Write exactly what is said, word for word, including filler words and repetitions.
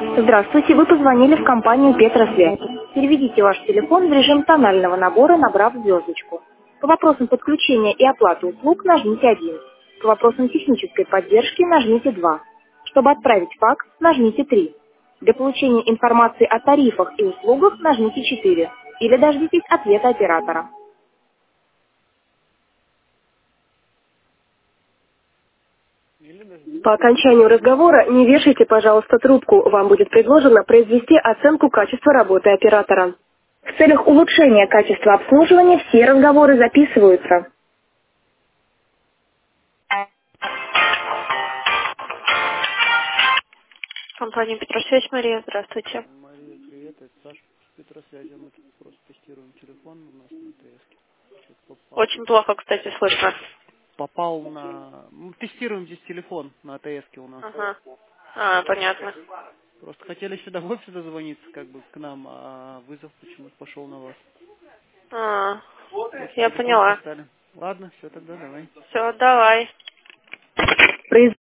Здравствуйте, вы позвонили в компанию Петросвязь. Переведите ваш телефон в режим тонального набора, набрав звездочку. По вопросам подключения и оплаты услуг нажмите один. По вопросам технической поддержки нажмите два. Чтобы отправить факс, нажмите три. Для получения информации о тарифах и услугах нажмите четыре. Или дождитесь ответа оператора. Или дождитесь По ответа окончанию оператора. разговора не вешайте, пожалуйста, трубку. Вам будет предложено произвести оценку качества работы оператора. В целях улучшения качества обслуживания все разговоры записываются. Компания Петросвязь, Мария, здравствуйте. Мария, привет, это Саша с Петросвязи. Мы тут просто тестируем телефон у нас на ТС. Что-то попал. Очень плохо, кстати, слышно. Попал на... Мы тестируем здесь телефон на ТС у нас. Ага. А, понятно. Просто хотели сюда в офис дозвониться, как бы к нам, а вызов почему-то пошел на вас. А, Вот я телефон поняла. поставили. Ладно, все тогда, давай. Все, давай.